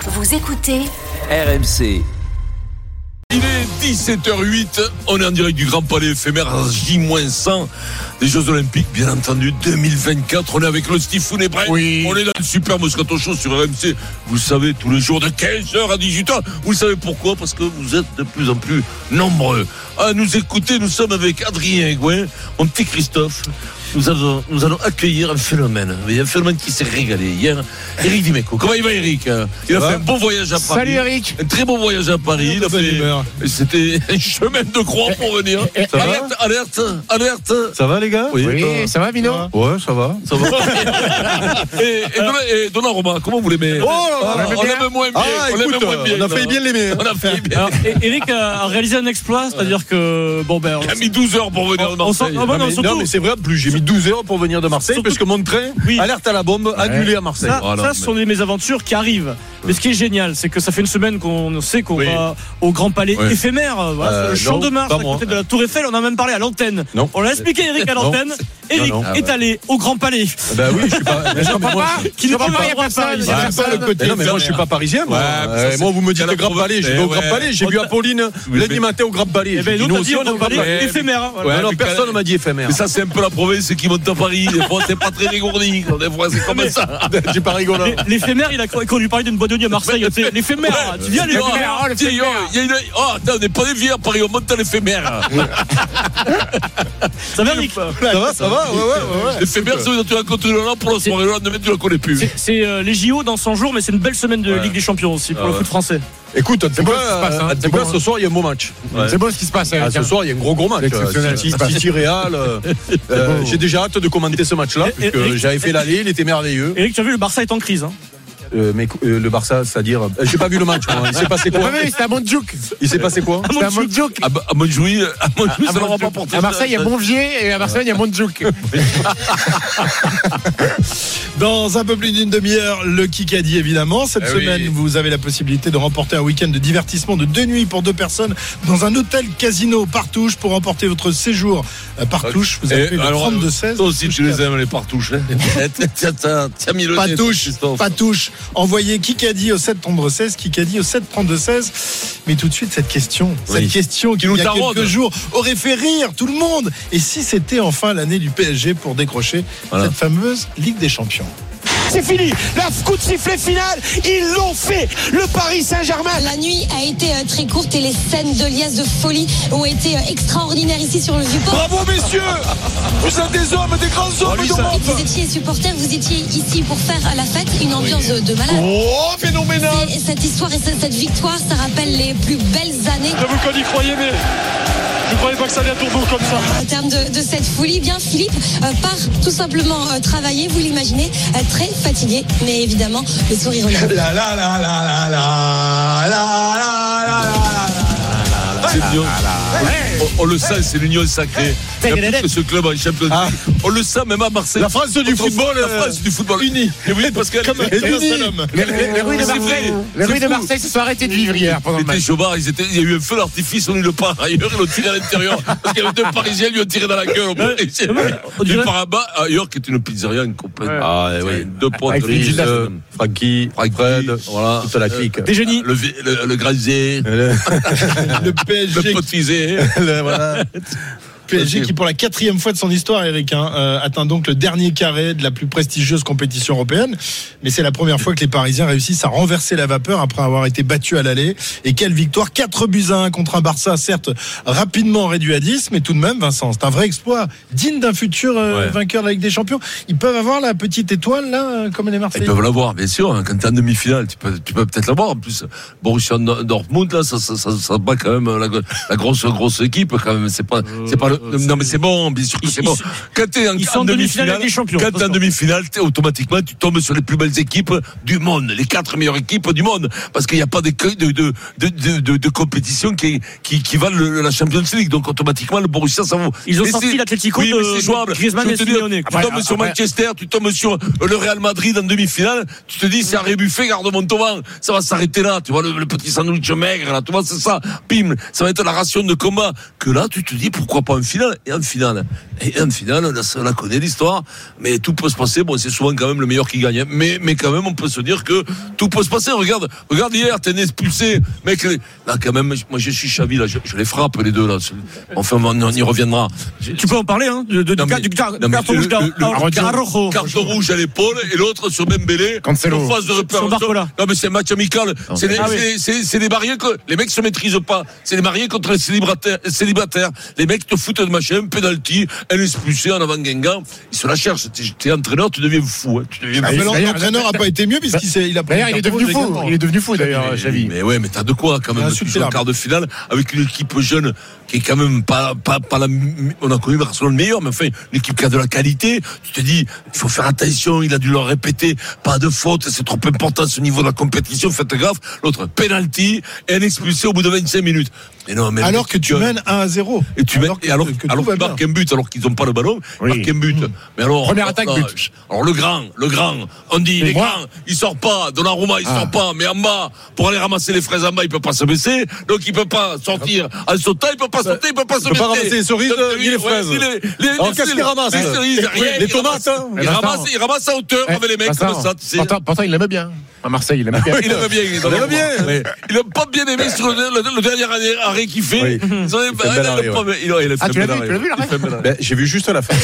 Vous écoutez RMC. Il est 17h08, on est en direct du Grand Palais éphémère J-100 des Jeux Olympiques, bien entendu, 2024. On est avec le Stifou Nebret. Oui. On est dans le Super Moscato Show sur RMC. Vous le savez, tous les jours de 15h à 18h. Vous le savez pourquoi ? Parce que vous êtes de plus en plus nombreux à nous écouter. Nous sommes avec Adrien Aigouin, mon petit Christophe. Nous allons accueillir un phénomène qui s'est régalé hier. Eric Dimeco. Comment il va, Eric ? Il a fait un bon voyage à Paris. Salut Eric. Un très bon voyage à Paris. Il a fait. C'était un chemin de croix pour venir. Alerte. Ça va les gars ? Oui, ça va Mino ? Ouais, ça va. Et Donnarumma, comment vous l'aimez ? On l'aime moins bien. On a failli bien l'aimer. Alors, Eric a réalisé un exploit, c'est-à-dire que il a mis 12 heures pour venir de Marseille. Non mais c'est vrai, plus j'ai mis 12 heures pour venir de Marseille parce que mon train, alerte à la bombe, annulé à Marseille. Ça, ce sont des mésaventures qui arrivent. Mais ce qui est génial, c'est que ça fait une semaine qu'on sait qu'on va au Grand Palais éphémère. Voilà, le Champ de Mars, à côté de la Tour Eiffel. On a même parlé à l'antenne. Non. On l'a expliqué, Eric, à l'antenne. Eric est allé au Grand Palais. Ben oui, je suis pas. Qui ne peut pas y avoir ça. Non mais moi je suis pas parisien. Moi vous me dites le Grand Palais, je vais au Grand Palais. J'ai vu Apolline lundi matin au Grand Palais. Nous on a dit au Grand Palais éphémère. Alors personne ne m'a dit éphémère. Mais ça c'est un peu la province qui monte à Paris. Des fois c'est pas très dégourdi. Des fois c'est comme ça. J'ai pas rigolé. L'éphémère, il a connu parler d'une boîte de nuit à Marseille. L'éphémère, tu viens l'éphémère. On n'est pas des vieux à Paris, on monte à l'éphémère. Ça va, Eric ? Ça va, ouais. L'éphémère, c'est où tu as continué là pour la soirée, le lendemain tu la connais plus. C'est les JO dans 100 jours, mais c'est une belle semaine de Ligue des Champions aussi pour le foot français. Écoute, ce soir il y a un beau match. C'est beau ce qui se passe. Ce soir il y a un gros match. City Real. J'ai déjà hâte de commenter ce match-là puisque j'avais fait l'aller, il était merveilleux. Eric, tu as vu, le Barça est en crise. Mais le Barça, c'est-à-dire, j'ai pas vu le match. Il s'est passé quoi ? C'était à Montjuic. Il s'est passé quoi ? C'était à Montjuic. À Montjuic, ça n'aura pas porté. À Marseille, il y a Montvier et à Barcelone, il y a Montjuic. Dans un peu plus d'une demi-heure, le Kikadi évidemment. Cette semaine, vous avez la possibilité de remporter un week-end de divertissement de 2 nuits pour 2 personnes dans un hôtel casino Partouche. Pour remporter votre séjour Partouche, vous avez fait le 32-16. Toi aussi, tu les aimes les Partouches. Tiens, mis le Partouche. Envoyez Kikadi au 732-16, Kikadi au 732-16. Mais tout de suite, cette question qui il y a quelques jours aurait fait rire tout le monde. Et si c'était enfin l'année du PSG pour décrocher cette fameuse Ligue des Champions ? C'est fini, la coup de sifflet final, ils l'ont fait, le Paris Saint-Germain. La nuit a été très courte et les scènes de liesse de folie ont été extraordinaires ici sur le Vieux-Port. Bravo messieurs, vous êtes des hommes, des grands hommes d'Europe. Vous étiez supporters, vous étiez ici pour faire la fête, une ambiance de malade. Oh, phénoménal. Cette histoire et cette victoire, ça rappelle les plus belles années. J'avoue qu'on y croyait, mais je ne croyais pas que ça allait à tourner comme ça. En termes de cette folie, bien Philippe part tout simplement travailler, vous l'imaginez, très fatigué, mais évidemment le sourire relève. On le sait, c'est l'union sacrée. Il n'y a plus que ce club en championnat. On le sait même à Marseille. La France du football unie. Et oui, parce qu'elle Les rues de Marseille se sont arrêtées de vivre hier pendant le match. Chauvard, il y a eu un feu d'artifice, on ne le pas ailleurs, ils l'ont tiré à l'intérieur. Parce qu'il y avait 2 Parisiens, ils lui ont tiré dans la gueule. Il part à bas, ailleurs, qui est une pizzeria incomplète. Ah oui, 2 potes, Francky, Fred, voilà, toute la clique. Des génies. Le Grazier, Le PSG. le Potisé. Voilà. PSG qui pour la 4e fois de son histoire, Eric, atteint donc le dernier carré de la plus prestigieuse compétition européenne. Mais c'est la première fois que les Parisiens réussissent à renverser la vapeur après avoir été battus à l'aller. Et quelle victoire, 4-1 contre un Barça certes rapidement réduit à 10, mais tout de même, Vincent, c'est un vrai exploit digne d'un futur vainqueur de la Ligue des Champions. Ils peuvent avoir la petite étoile là, comme les Marseillais. Ils peuvent l'avoir, bien sûr. Quand tu es en demi-finale, tu peux peut-être l'avoir. En plus, Borussia Dortmund là, ça bat quand même la grosse équipe quand même. C'est pas le. Non mais c'est bon, bien sûr que c'est bon. Quand t'es en demi-finale, automatiquement tu tombes sur les plus belles équipes du monde, les 4 meilleures équipes du monde, parce qu'il n'y a pas de compétition qui valent la Champions League. Donc automatiquement le Borussia ça vaut. Ils ont sorti l'Atlético de Griezmann et Simeone. Tu tombes sur Manchester, tu tombes sur le Real Madrid en demi-finale, tu te dis c'est Harry Buffet, garde Montauban, ça va s'arrêter là. Tu vois le petit sandwich maigre là, tu vois c'est ça. Bim, ça va être la ration de combat. Que là tu te dis pourquoi pas en finale. Et en finale, Et en finale, on la connaît l'histoire, mais tout peut se passer. Bon, c'est souvent quand même le meilleur qui gagne. Mais quand même, on peut se dire que tout peut se passer. Regarde hier, t'es expulsé. Mec, là, quand même, moi, je suis Xavi, là, je les frappe, les deux, là. Enfin, on y reviendra. Tu peux en parler, hein, du carton rouge à l'épaule, et l'autre sur Dembélé. Cancelo. Phase de réparation. Non, mais c'est un match amical. C'est des mariés que les mecs se maîtrisent pas. C'est des mariés contre les célibataires. Les mecs te foutent de machin, penalty, un expulsé en avant Guingamp. Ils se la cherchent. T'es entraîneur, tu deviens fou. Hein. L'entraîneur a pas été mieux puisqu'il a pris. D'ailleurs, il est devenu fou d'ailleurs, Xavi. Mais ouais, mais t'as de quoi quand même. Tu joues en quart de finale avec une équipe jeune qui est quand même pas la. On a connu Barcelone le meilleur, mais enfin une équipe qui a de la qualité. Tu te dis, il faut faire attention. Il a dû leur répéter, pas de faute. C'est trop important ce niveau de la compétition. Faites gaffe. L'autre penalty et un expulsé au bout de 25 minutes. Mais non, mais alors que tu mènes 1-0. Et tu mènes, alors que tu marques un but alors qu'ils n'ont pas le ballon, marques un but. Mais alors, première attaque, but. Alors le grand, on dit, les grands, il sort pas, Donnarumma, il sort pas, mais en bas, pour aller ramasser les fraises en bas, il peut pas se baisser, donc il peut pas sortir en sautant, il peut pas sauter, il peut pas se baisser. Il peut pas ramasser les cerises, ni les fraises. Alors qu'est-ce qu'il ramasse? Les tomates, il ramasse à hauteur avec les mecs comme ça, tu sais. Pourtant, il l'aimait bien. À Marseille, il aimait bien. Il aimait bien. Il a pas bien aimé sur le dernier arrêt qu'il fait. Tu l'as vu l'arrêt? J'ai vu juste la fin.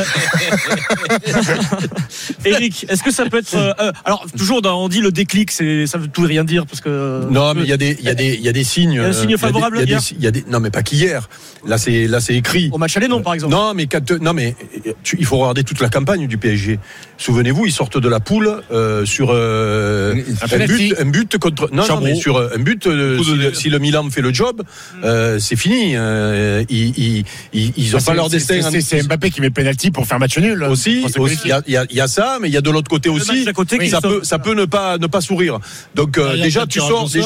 Eric, est-ce que ça peut être alors toujours on dit le déclic, ça veut tout et rien dire parce que non, mais il y a des signes. Il y a un signe favorable hier. Non, mais pas qu'hier. Là c'est écrit. Au match aller, non, par exemple. Non, mais il faut regarder toute la campagne du PSG. Souvenez-vous, ils sortent de la poule sur un but contre. Non, mais sur un but. Si le Milan fait le job, c'est fini. Ils ont pas leur destin. C'est Mbappé qui met penalty pour faire match nul. Aussi, il y a ça, mais il y a de l'autre côté aussi. Ça peut ne pas sourire. Donc déjà tu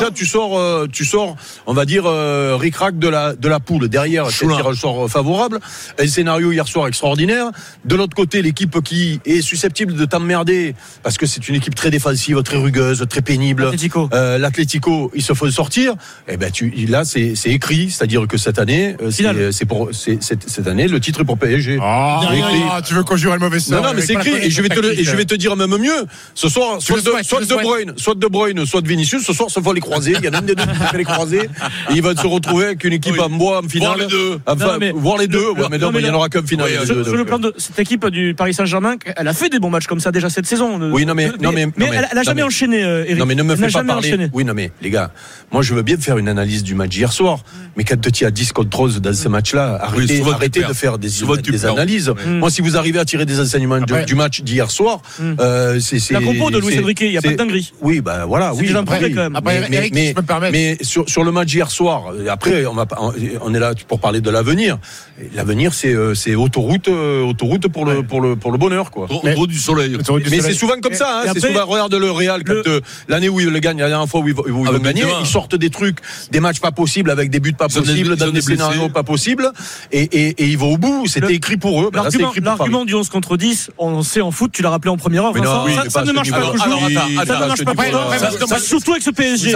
sors, on va dire ric-rac de la poule. Derrière, c'est un tirage sort favorable. Un scénario hier soir extraordinaire. De l'autre côté, l'équipe qui est susceptible de t'emmerder parce que c'est une équipe très défensive, très rugueuse, très pénible. L'Atlético, ils se font sortir. Et ben là c'est écrit, c'est-à-dire que cette année, cette année le titre est pour PSG. Tu veux conjurer le mauvais sort? Non, mais c'est écrit. Et je vais te dire même mieux. Ce soir, soit De Bruyne, soit de Vinicius. Ce soir, se vont les croiser. Il y en a un des deux qui fait les croiser. Et ils vont se retrouver avec une équipe en bois en finale. Voir les deux. Mais non, il n'y en aura qu'un final. Sur le plan de cette équipe du Paris Saint-Germain, elle a fait des bons matchs comme ça déjà cette saison. Oui, mais elle n'a jamais enchaîné, Eric. Non, mais ne me fais pas parler. Oui, non, mais les gars, moi je veux bien faire une analyse du match d'hier soir, mais quand tu as 10 contre 11 dans ce match-là, arrêtez de faire des analyses. Moi, si vous arrivez à tirer des enseignements du match d'hier soir, c'est la compo de Luis Enrique, il n'y a pas de dinguerie. Oui, bah voilà. Oui, quand même. Mais sur le match d'hier soir, après, on est là pour parler de l'avenir. L'avenir, c'est autoroute pour le bonheur, quoi. Autoroute du soleil. Mais c'est souvent comme ça. C'est souvent, regarde le Real, l'année où ils le gagnent, la dernière fois où ils vont gagner, ils sortent des trucs, des matchs pas possibles, avec des buts pas possibles, dans des scénarios pas possibles, et ils vont au bout. C'était écrit pour eux. L'argument du 11 contre 10, on sait en foot, tu l'as rappelé en première heure. Ça ne marche pas toujours. Ça ne marche pas. Surtout avec ce PSG.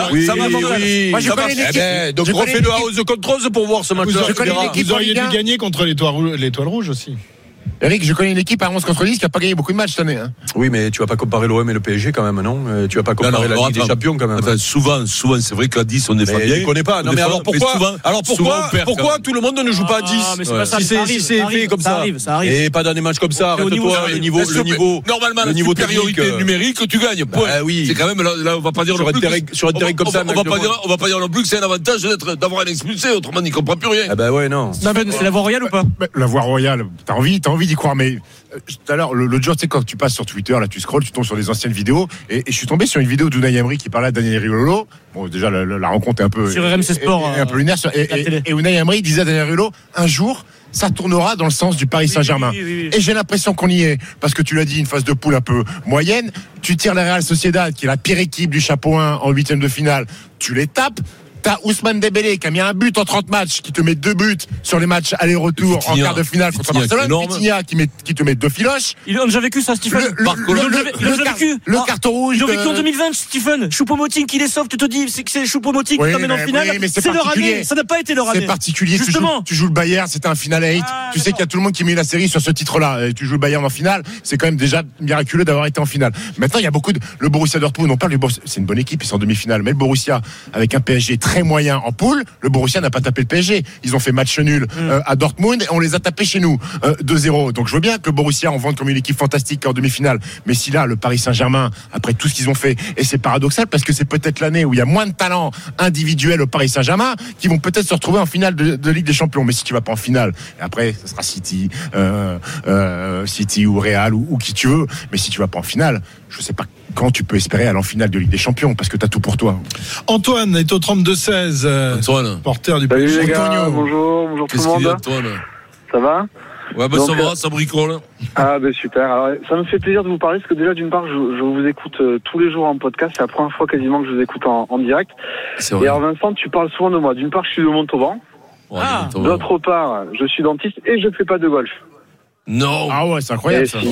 Donc refais le house contre 11 pour voir ce match-là. Vous auriez dû gagner contre l'Étoile Rouge aussi. Eric, je connais une équipe à 11 contre 10 qui n'a pas gagné beaucoup de matchs cette année. Oui, mais tu vas pas comparer l'OM et le PSG quand même, non? Tu vas pas comparer la Ligue des Champions quand même. Souvent, c'est vrai qu'à 10, on défend bien. Je connais pas. Non, mais alors pourquoi tout le monde ne joue pas à 10? Si c'est fait comme ça. Et pas dans des matchs comme ça. Arrête-toi, le niveau. Normalement, la supériorité numérique, tu gagnes. Oui. C'est quand même, là, on va pas dire sur un terrain comme ça. On va pas dire non plus que c'est un avantage d'avoir un expulsé, autrement, on n'y comprend plus rien. Ah bah ouais, non. C'est la voie royale ou pas? La voie royale, t'as envie d'y croire, mais tout à l'heure, l'autre jour, tu sais, quand tu passes sur Twitter, là, tu scrolles, tu tombes sur des anciennes vidéos, et je suis tombé sur une vidéo d'Unai Emery qui parlait à Daniel Riolo. Bon, déjà, la rencontre est un peu. Sur RMC Sport. Un peu lunaire. Et Unai Emery disait à Daniel Riolo, un jour, ça tournera dans le sens du Paris Saint-Germain. Oui. Et j'ai l'impression qu'on y est, parce que tu l'as dit, une phase de poule un peu moyenne. Tu tires la Real Sociedad, qui est la pire équipe du chapeau 1 en 8e de finale, tu les tapes. T'as Ousmane Dembélé qui a mis un but en 30 matchs, qui te met 2 buts sur les matchs aller-retour en quart de finale contre Barcelone. Vitinha qui te met 2 filoches. Ils ont déjà vécu ça, Stephen. Le carton rouge. Ils ont vécu en 2020, Stephen. Choupo-Moting qui les sauve, tu te dis c'est que c'est Choupo-Moting qui t'emmène en finale. Mais c'est leur année. Ça n'a pas été leur année. C'est particulier. Tu joues le Bayern, c'était un final à 8. Tu sais qu'il y a tout le monde qui met la série sur ce titre-là. Tu joues le Bayern en finale. C'est quand même déjà miraculeux d'avoir été en finale. Maintenant, il y a beaucoup de. Le Borussia Dortmund, on parle du Borussia. C'est une bonne équipe, ils sont en demi-finale. Mais le Borussia, avec un PSG très moyen en poule, le Borussia n'a pas tapé le PSG. Ils ont fait match nul à Dortmund et on les a tapés chez nous 2-0. Donc je veux bien que le Borussia on vende comme une équipe fantastique en demi-finale. Mais si là, le Paris Saint-Germain, après tout ce qu'ils ont fait, et c'est paradoxal parce que c'est peut-être l'année où il y a moins de talent individuel au Paris Saint-Germain qui vont peut-être se retrouver en finale de Ligue des Champions. Mais si tu vas pas en finale, et après, ça sera City, City ou Real ou qui tu veux. Mais si tu vas pas en finale, je sais pas quand tu peux espérer aller en finale de Ligue des Champions parce que tu as tout pour toi. Antoine est au 32-16. Antoine. Porteur du PSG. Salut les gars, bonjour tout le monde. Antoine. Ça va? Ouais, bah donc, ça va, ça bricole. Ah, ben super. Alors, ça me fait plaisir de vous parler parce que déjà, d'une part, je vous écoute tous les jours en podcast. C'est la première fois quasiment que je vous écoute en direct. C'est vrai. Et alors, Vincent, tu parles souvent de moi. D'une part, je suis de Montauban. Ouais, d'autre part, je suis dentiste et je fais pas de golf. Non. Ah ouais, c'est incroyable ça.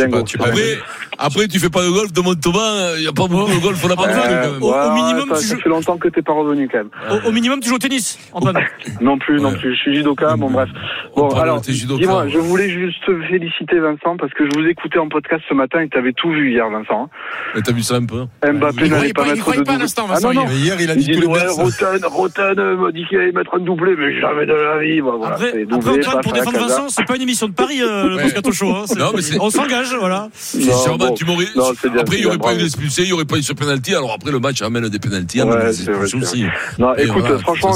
Après, tu fais pas de golf de Montauban, il n'y a pas beaucoup de golf, on n'a pas besoin. Au minimum, ça fait longtemps que t'es pas revenu quand même. Au minimum, tu joues au tennis, Antoine. Non plus. Je suis judoka, bon bref. Bon, alors, dis-moi, je voulais juste te féliciter Vincent parce que je vous écoutais en podcast ce matin et t'avais tout vu hier, Vincent. Et t'as vu ça un peu? Mbappé n'allait pas mettre de doublé. Ah non. Hier, il a dit tout Roten m'a dit qu'il allait mettre un doublé, mais jamais de la vie. Voilà, après Antoine, pour défendre Vincent, c'est pas une émission de Paris, le Moscato Show. Non, mais on s'engage, voilà. Après, il n'y aurait pas eu d'expulsé, il n'y aurait pas eu ce penalty. Alors après, le match amène des penalties, amène des expulsions aussi. Non, écoute, franchement,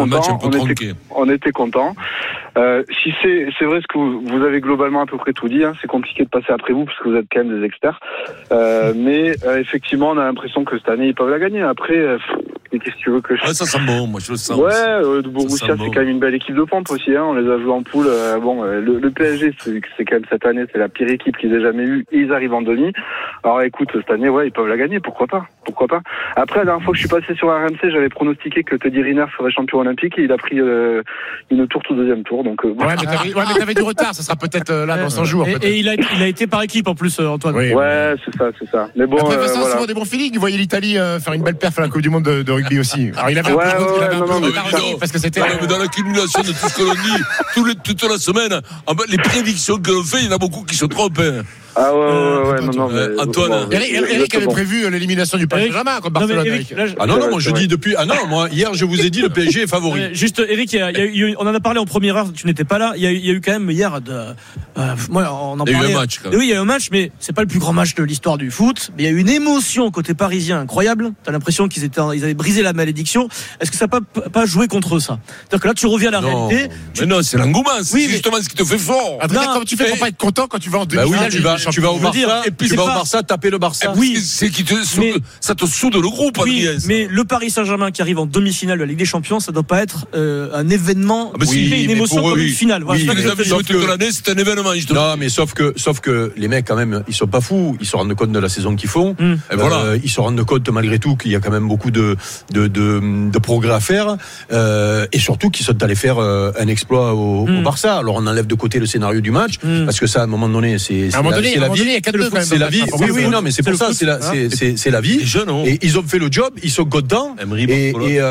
on était contents. Si c'est vrai ce que vous avez globalement à peu près tout dit, hein, c'est compliqué de passer après vous parce que vous êtes quand même des experts. Mais effectivement, on a l'impression que cette année ils peuvent la gagner. Après, qu'est-ce que tu veux que je... Ouais, ça sent bon, moi je le sens. Ouais, Borussia c'est quand même une belle équipe de pompe aussi. Hein, on les a joués en poule. Le PSG c'est quand même cette année c'est la pire équipe qu'ils aient jamais eue. Et ils arrivent en demi. Alors écoute, cette année ouais ils peuvent la gagner. Pourquoi pas. Après la dernière fois que je suis passé sur RMC, j'avais pronostiqué que Teddy Riner serait champion olympique et il a pris une tourte au deuxième tour. Donc mais t'avais du retard, ça sera peut-être là dans 100 jours. Et il a été par équipe en plus, Antoine. Oui, ouais, c'est ça. Mais bon, après Vincent, c'est des bons feelings. Il voyait l'Italie faire une belle perf à la Coupe du Monde de rugby aussi. Alors il avait un peu de retard parce que c'était. Mais dans l'accumulation de tout ce que l'on dit toute la semaine, les prédictions que l'on fait, il y en a beaucoup qui se trompent. Ah ouais, non. Mais, Antoine. Eric avait prévu l'élimination du Paris Saint-Germain contre Barcelone. Moi je dis depuis. Moi hier je vous ai dit le PSG est favori. Juste Eric, on en a parlé en première heure, tu n'étais pas là. Il y a eu quand même hier moi on en parlait. Il y a eu un match. Oui, il y a eu un match, mais c'est pas le plus grand match de l'histoire du foot. Mais il y a eu une émotion côté parisien incroyable. T'as l'impression qu'ils avaient brisé la malédiction. Est-ce que ça n'a pas joué contre ça? C'est-à-dire que là tu reviens à la réalité. Mais non, c'est l'engouement. C'est justement ce qui te fait fort. Comment tu fais pour pas être content quand tu vas en demi-finale? Tu vas au Barça, et puis tu vas au Barça taper le Barça. Oui, c'est ça te soude le groupe. Oui, mais le Paris Saint-Germain qui arrive en demi-finale de la Ligue des Champions, ça doit pas être un événement, une émotion comme une finale. Oui, c'est un événement. Non, mais sauf que les mecs quand même, ils sont pas fous. Ils se rendent compte de la saison qu'ils font. Ils se rendent compte malgré tout qu'il y a quand même beaucoup de progrès à faire, et surtout qu'ils sont allés faire un exploit au Barça. Alors on enlève de côté le scénario du match parce que ça, à un moment donné, c'est la vie. C'est la vie. Oui, non, mais c'est pour ça, c'est la vie. Et ils ont fait le job, ils sont contents. Et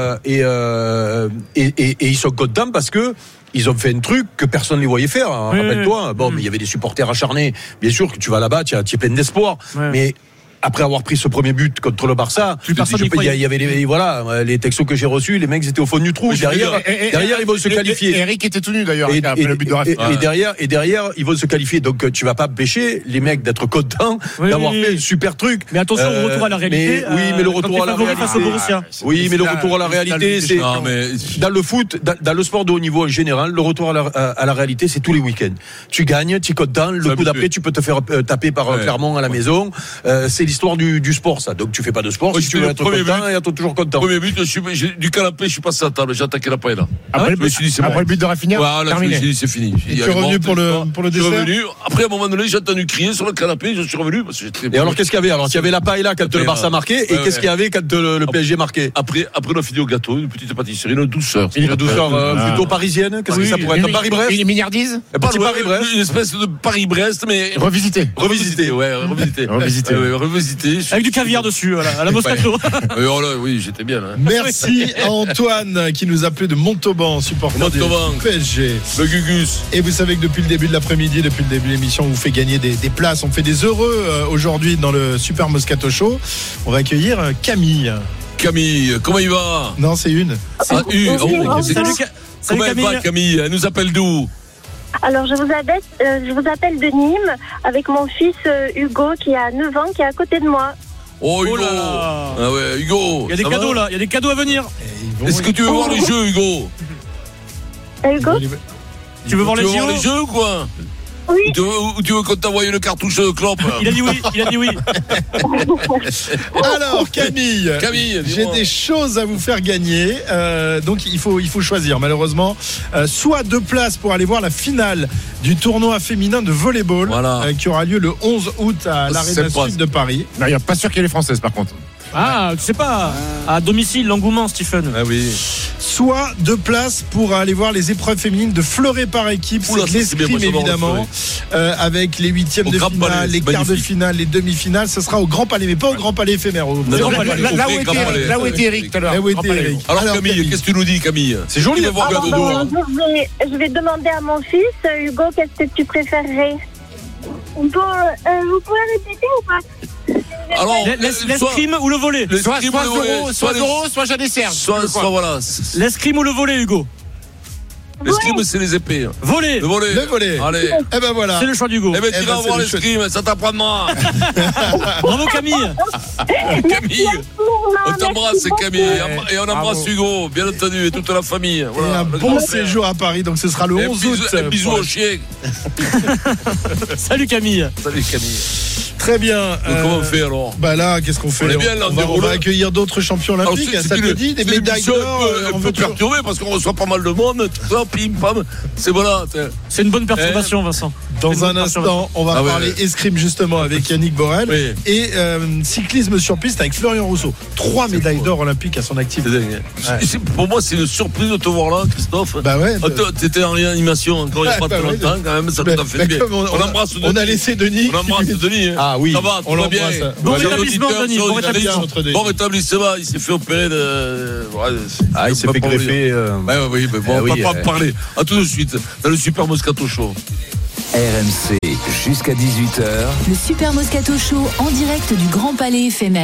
ils sont contents parce que ils ont fait un truc que personne ne les voyait faire. Rappelle-toi. Mais il y avait des supporters acharnés. Bien sûr que tu vas là-bas, tu es plein d'espoir. Mais après avoir pris ce premier but contre le Barça, il y avait les textos que j'ai reçus, les mecs étaient au fond du trou. Derrière, ils vont se qualifier. Eric était tout nu d'ailleurs après le but de Rafa. Et derrière, ils vont se qualifier. Donc tu vas pas pêcher les mecs d'être contents d'avoir fait un super truc. Mais attention au retour à la réalité. Mais le retour à la réalité. Oui, mais le retour à la réalité, c'est dans le foot, dans le sport de haut niveau en général, le retour à la réalité, c'est tous les week-ends. Tu gagnes, tu es content. Le coup d'après, tu peux te faire taper par Clermont à la maison. C'est l'histoire du sport, ça. Donc tu fais pas de sport, si tu veux être content, et être toujours content. Premier but, du canapé, je suis passé à la table, j'ai attaqué la paille là. Après le but de Rafinha, terminé. Je me suis dit, c'est fini. Et tu es revenu pour le dessert. Je suis revenu. Après, à un moment donné, j'ai entendu crier sur le canapé, je suis revenu. Parce que et alors, qu'est-ce qu'il y avait? Alors, il y avait la paille là quand le Barça marquait, et qu'est-ce qu'il y avait quand le PSG marquait? Après, on a fini au gâteau, une petite pâtisserie, une douceur. Une douceur plutôt parisienne. Qu'est-ce que ça pourrait être? Paris-Brest? Une milliardise? Paris-Brest. Une espèce de Paris-Brest, mais. Revisité. Avec du caviar dessus, voilà, à la Moscato. Oui, j'étais bien. Merci à Antoine qui nous appelait de Montauban, supporter du PSG. Le Gugus. Et vous savez que depuis le début de l'après-midi, depuis le début de l'émission, on vous fait gagner des places. On fait des heureux aujourd'hui dans le Super Moscato Show. On va accueillir Camille. Camille, comment il va? Non, c'est une. Salut comment elle va, Camille? Elle nous appelle d'où? Alors, je vous appelle de Nîmes avec mon fils Hugo qui a 9 ans, qui est à côté de moi. Oh, Hugo. Ah ouais, Hugo. Il y a des cadeaux là, il y a des cadeaux à venir. Est-ce que tu veux voir les jeux, Hugo? Hugo? Tu veux voir les jeux ou quoi? Oui. Ou tu veux qu'on t'envoie une cartouche de clope? Il a dit oui. Alors Camille, j'ai des choses à vous faire gagner. Donc il faut choisir malheureusement. Soit 2 places pour aller voir la finale du tournoi féminin de volleyball qui aura lieu le 11 août à l'Arena Sud de Paris. Non, il n'y a pas sûr qu'il y ait les Françaises par contre. Ah, tu sais pas, à domicile, l'engouement, Stephen. Ah oui. Soit 2 places pour aller voir les épreuves féminines de fleuret par équipe. C'est l'escrime évidemment, avec les 8e de finale, les quarts de finale, les demi-finales. Ce sera au Grand Palais, mais pas au Grand Palais éphémère. Là où était Eric tout à l'heure. Alors Camille, qu'est-ce que tu nous dis, Camille? C'est joli. Je vais demander à mon fils, Hugo, qu'est-ce que tu préférerais? Vous pouvez répéter ou pas? Alors, l'escrime ou le volley? Soit Zoro, soit Jeanne Serge. Soit voilà. L'escrime ou le volley, Hugo? L'escrime, c'est les épées. Volley. Le volley. Allez. Eh ben voilà. C'est le choix d'Hugo. Eh ben, tu vas voir l'escrime, ça t'apprendra. Bravo, Camille. Camille. On t'embrasse, Camille. Et on embrasse Hugo, bien entendu, et toute la famille. Voilà. Et un bon séjour à Paris, donc ce sera le 11 août. Un bisou au chien. Salut, Camille. Très bien. Donc, comment on fait alors? Bah là, qu'est-ce qu'on fait? On va accueillir d'autres champions olympiques. Ça te dit des médailles d'or? On peut perturber parce qu'on reçoit pas mal de monde. Tout ça, pim, pam. C'est voilà. C'est une bonne perturbation, Vincent. Dans un instant, on va parler escrime justement avec Yannick Borel et cyclisme sur piste avec Florian Rousseau. 3 médailles d'or olympiques à son actif. Pour moi, c'est une surprise de te voir là, Christophe. Bah ouais. T'étais en réanimation encore il n'y a pas très longtemps quand même. Ça nous a fait bien. On embrasse Denis. On a laissé Denis. On embrasse Denis. Ah oui. Ça va, on va bien. Bon rétablissement, Denis. Bon rétablissement. Il s'est fait opérer de. Il s'est fait greffer. Oui, mais bon, on va pas en parler. À tout de suite dans le Super Moscato Show. RMC jusqu'à 18h. Le Super Moscato Show en direct du Grand Palais éphémère.